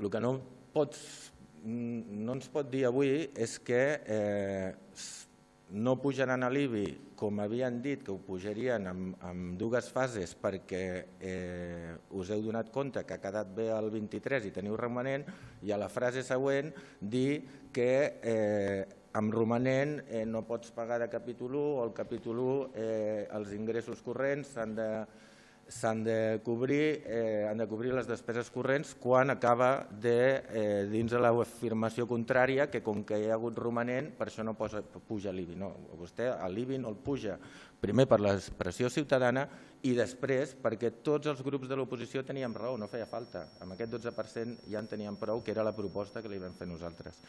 El que no ens pot dir avui és que no pujaran a l'IBI, com havien dit que ho pujarien en dues fases perquè us heu donat compte que ha quedat bé el 23 i teniu romanent, i a la frase següent dir que amb romanent no pots pagar de capítol 1 o el capítol 1 els ingressos corrents s'han de cobrir les despeses corrents quan acaba dins de l'afirmació contrària que com que hi ha hagut romanent per això no puja l'IBI. No, vostè l'IBI no el puja primer per la pressió ciutadana i després perquè tots els grups de l'oposició teníem raó, no feia falta. Amb aquest 12% ja en teníem prou, que era la proposta que li vam fer nosaltres.